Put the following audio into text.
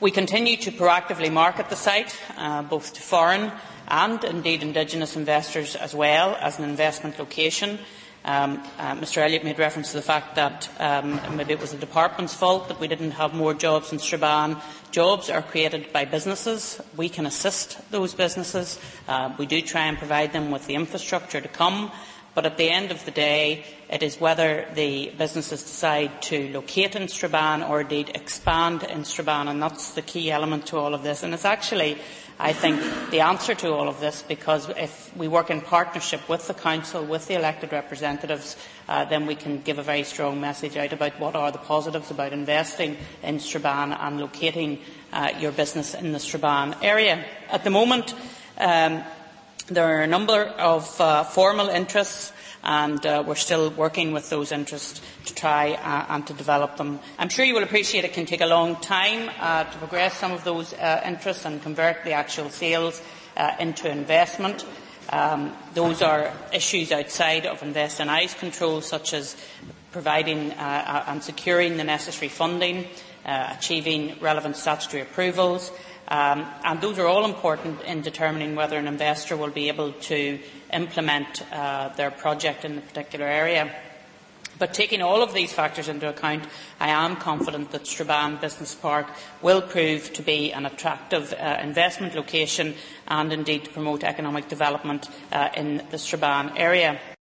We continue to proactively market the site, both to foreign and indeed indigenous investors, as well as an investment location. Mr Elliott made reference to the fact that maybe it was the department's fault that we didn't have more jobs in Strabane. Jobs are created by businesses. We can assist those businesses. We do try and provide them with the infrastructure to come. But at the end of the day, it is whether the businesses decide to locate in Strabane or indeed expand in Strabane, and that's the key element to all of this. And it's actually, I think, the answer to all of this, because if we work in partnership with the Council, with the elected representatives, then we can give a very strong message out about what are the positives about investing in Strabane and locating your business in the Strabane area. At the moment, there are a number of formal interests, and we're still working with those interests to try and to develop them. I'm sure you will appreciate it can take a long time to progress some of those interests and convert the actual sales into investment. Those are issues outside of Invest NI's control, such as providing and securing the necessary funding, achieving relevant statutory approvals. And those are all important in determining whether an investor will be able to implement their project in the particular area. But taking all of these factors into account, I am confident that Strabane Business Park will prove to be an attractive investment location and indeed to promote economic development in the Strabane area.